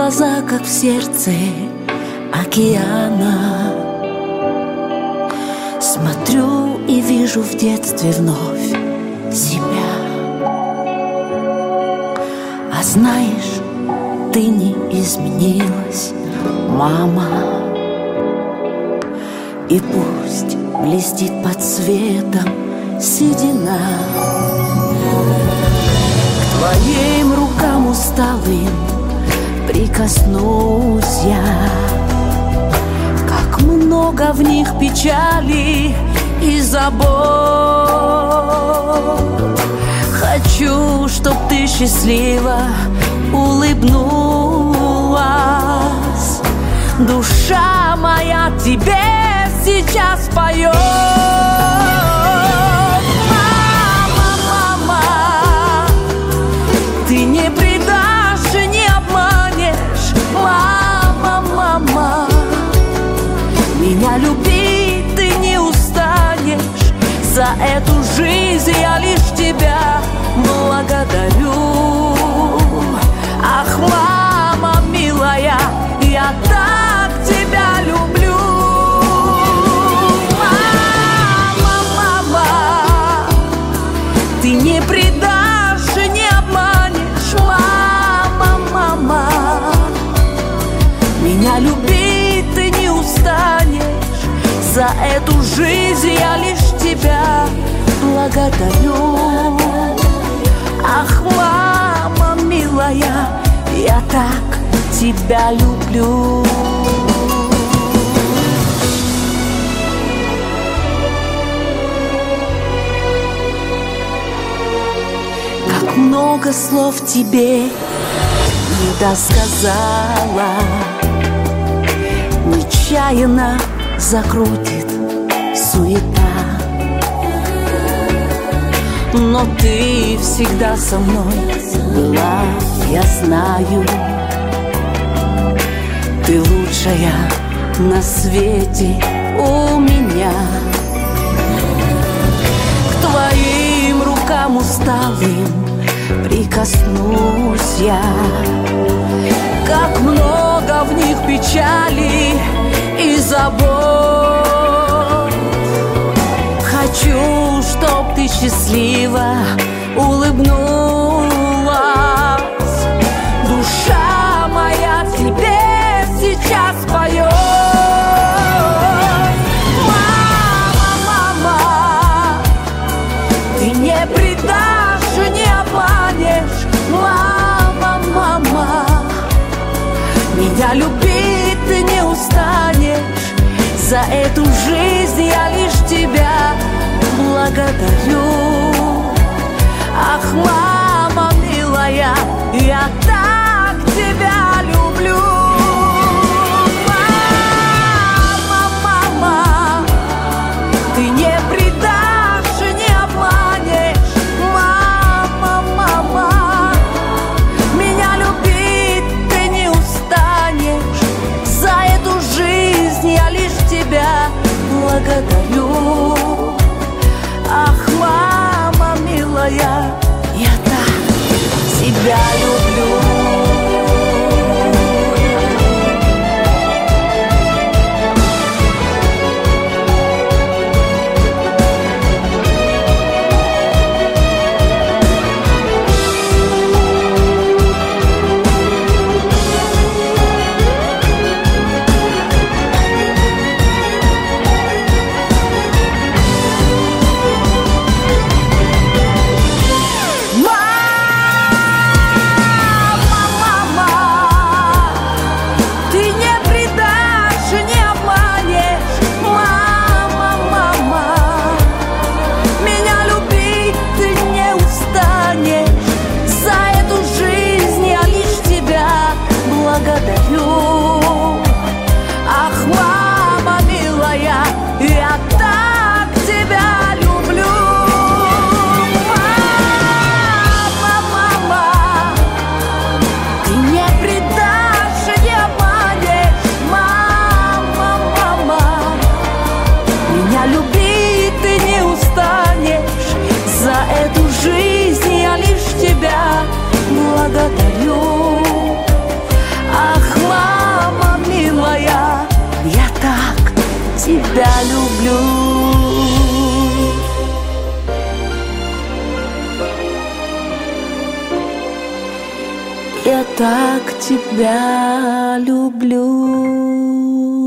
глаза, как в сердце океана. Смотрю и вижу в детстве вновь себя. А знаешь, ты не изменилась, мама. И пусть блестит под светом седина, к твоим рукам усталым прикоснусь я. Как много в них печали и забот. Хочу, чтоб ты счастливо улыбнулась. Душа моя тебе сейчас поет. Мама, мама, ты не предашь и не обманешь. Мама, мама, меня любить ты не устанешь. За эту жизнь я лишь тебя благодарю. Ах, мама милая, я так тебя люблю. Мама, мама, ты не предашь и не обманешь. Мама, мама, меня любить ты не устанешь. За эту жизнь я лишь тебя благодарю. Ах, мама милая, я так тебя люблю. Как много слов тебе не досказала, нечаянно закрутит суета. Но ты всегда со мной была, я знаю. Ты лучшая на свете у меня. К твоим рукам усталым прикоснусь я. Как много в них печали и забот. Хочу, чтоб ты счастливо улыбнулась. Душа моя тебе сейчас поет. Мама, мама, ты не предашь и не обманешь. Мама, мама, меня любить ты не устанешь. За эту жизнь я лишь тебя благодарю. Ах, мама милая, я так тебя люблю. Мама, мама, ты не предашь и не обманешь. Мама, мама, меня любить ты не устанешь. За эту жизнь я лишь тебя благодарю. Ах, так тебя люблю.